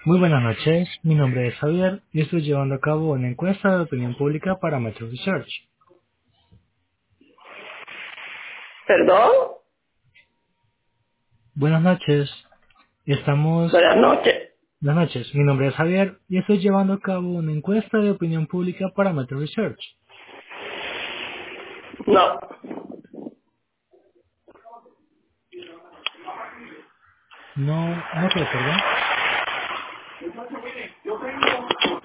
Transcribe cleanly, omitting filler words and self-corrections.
Muy buenas noches, mi nombre es Javier y estoy llevando a cabo una encuesta de opinión pública para Metro Research. Perdón, Buenas noches, estamos... buenas noches. Buenas noches, mi nombre es Javier y estoy llevando a cabo una encuesta de opinión pública para Metro Research. No, No, no que, perdón.